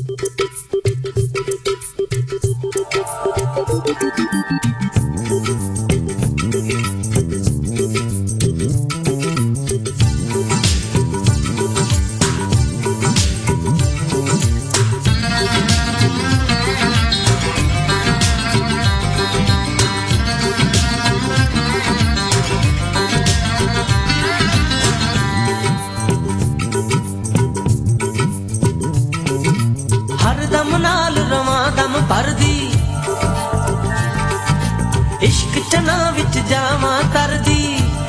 दम नाल रवां दम भरदी इश्क चना विच जावां तरदी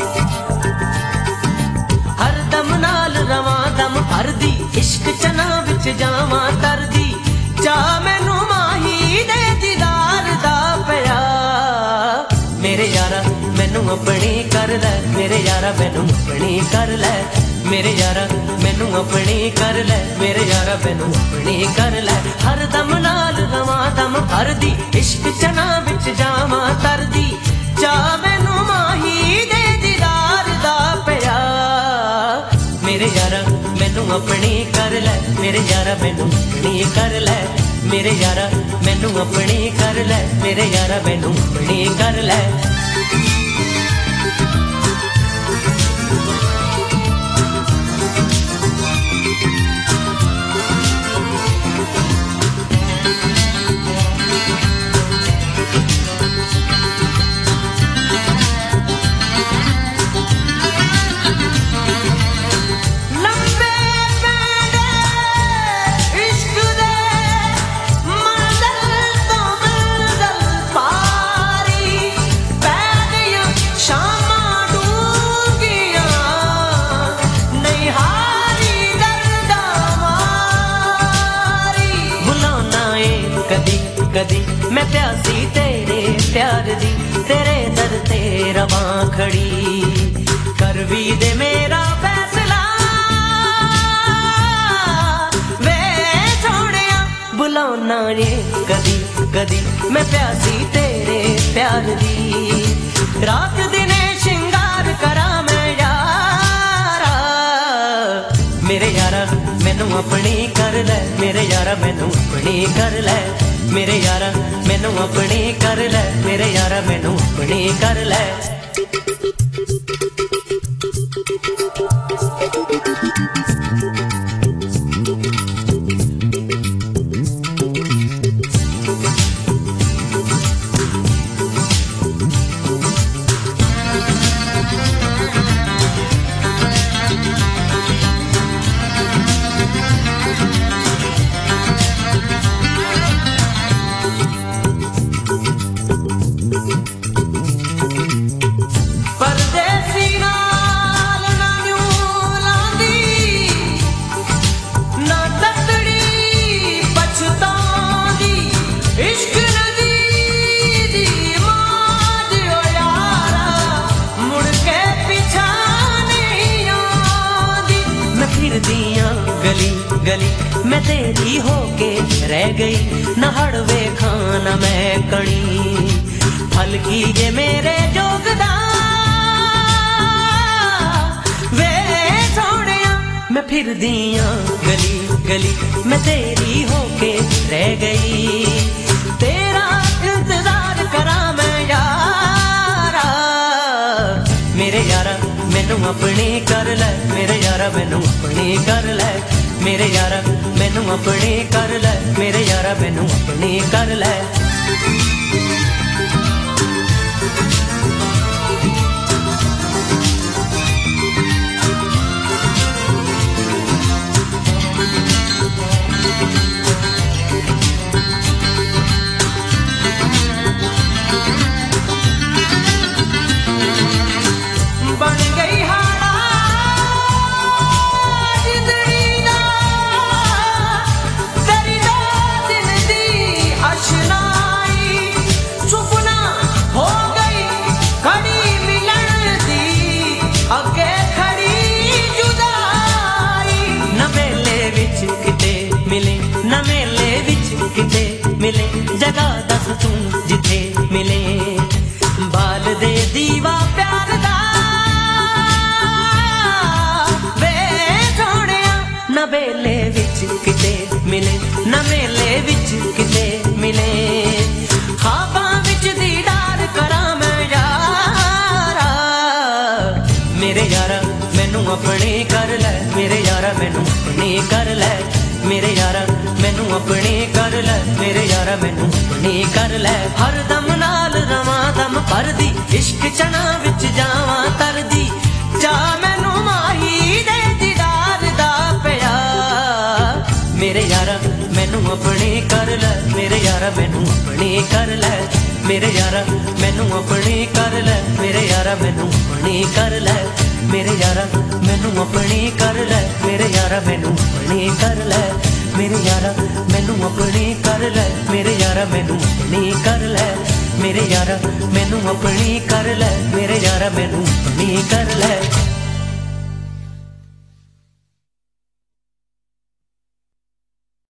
हर दम नाल रवां दम भरदी इश्क चना विच जावां तरदी चा मैनू माही दे दीदार दा पिया मेरे यारा मैनू अपनी कर लै मेरे यारा मैनू अपनी कर लै मेरे यारा मैनू अपनी कर लै मेरे यारा मैनू अपनी कर लै हर दम नाल रवां दम भरदी इश्क चना विच जावां तरदी चा मैनू माही दे दीदार दा पिया मेरे यारा मैनू अपनी कर लै मेरे यारा मैनू अपनी कर लै मेरे यारा मैनू अपनी कर लै मेरे यारा मैनू अपनी कर लै कदी मैं प्यासी तेरे प्यार दी तेरे दर ते रवां खड़ी कर भी दे मेरा फैसला वे सोहणिया बुलाना ये कदी कदी मैं प्यासी तेरे प्यार दी रात दिने शिंगार करा मैं यारा मेरे यारा मैनू अपनी कर लै मेरे यारा मैनू अपनी कर लै मेरे यारा मैनू अपनी कर लै मेरे यारा मैनू अपनी कर लै गली गली मैं तेरी होके रह गई न हड़वे खाना मैं कणी हल्की जे मेरे जोगदा वे सोहणिया मैं फिर दियां गली गली मैं तेरी होके रह गई तेरा इंतजार करा मैं यारा मेरे यारा मैनू अपनी कर लै मेरे यारा मैनू अपनी कर लै मेरे यारा मैनू अपनी कर लै मेरे यारा मैनू अपनी कर लै मिले जगह दस तू जिथे मिले बाल दे दीवा प्यार दा वे सोहणिया न बेले विच किते मिले ना मेले विच किते मिले खाबां विच दीदार करां मैं यारा मेरे यारा मैनू अपने कर लै मेरे यारा मैनू अपने कर लै मेरे यारा मैनू अपने कर लै मेरे यारा मैनू अपने कर लै हर दम नाल रवां दम भरदी इश्क चना विच जावां तरदी जा मैनू माही दे दीदार दा पिया मेरे यारा मैनू अपने कर लै मेरे यारा मैनू अपने कर लै मेरे यारा मैनू अपने कर लै मेरे यारा मैनू अपने कर लै मेरे यारा मैनू अपने कर लै मेरे यारा मैनू अपने कर लै मेरे यारा मैनू अपने कर लै मेरे यारा मैनू अपने कर लै मेरे यारा मैनू अपने कर लै मेरे यारा मैनू अपने कर लै